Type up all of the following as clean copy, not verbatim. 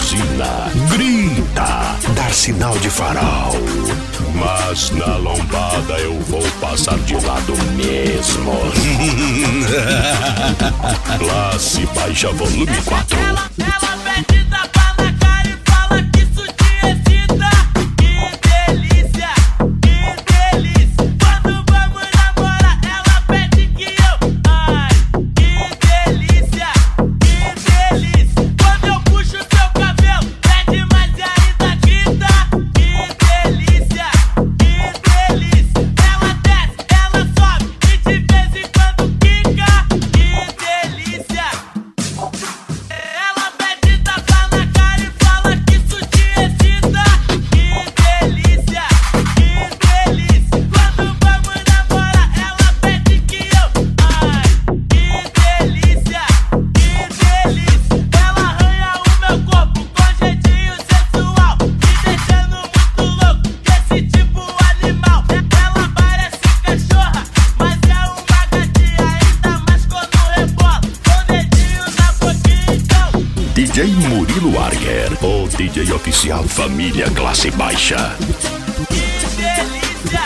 buzina, grita, dar sinal de farol. Mas na lombada eu vou passar de lado mesmo. Classe baixa, volume 4. Ela pede tapa na cara e fala que isso te excita. Que delícia, que delícia. Quando vamos namorar, ela pede que eu. Ai, que delícia, que delícia. Quando eu puxo seu cabelo, pede mais e ainda grita. Que delícia, que delícia. Ela desce, ela sobe e de vez em quando quica. Que delícia. Ela pede tapa na cara e fala que isso te excita. Que delícia, que delícia. Quando vamos namorar, ela pede que eu. Ai, que delícia, que delícia. Ela arranha o meu corpo com jeitinho sensual, me deixando muito louco desse tipo animal. Ela parece cachorra, mas é uma gatinha, ainda mais quando rebola com dedinho na boquinha, então. DJ Murilo Arger, o DJ oficial Família Classe Baixa. Que delícia!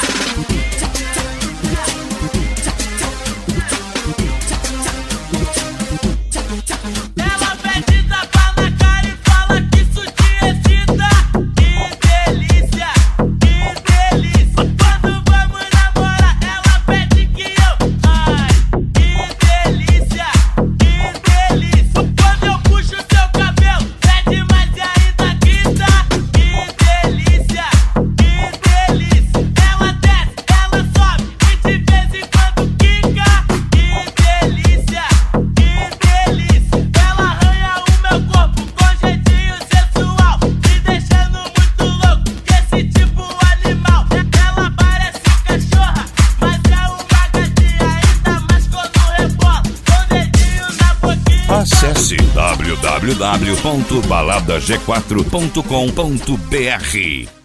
Ela pede tapa na cara e fala que isso te excita. Que delícia, que delícia. Quando vamos namorar, ela pede que eu. Ai, que delícia, que delícia. Quando eu puxo seu cabelo, pede mais e ainda grita. Que delícia, que delícia. Ela desce, ela sobe e de vez em quando quica. Que delícia, que delícia. Ela arranha o meu corpo com jeitinho sensual, me deixando muito louco desse tipo animal. Ela parece cachorra, mas é uma gatinha, ainda mais quando rebola com dedinho na boquinha. Acesse www.baladag4.com.br.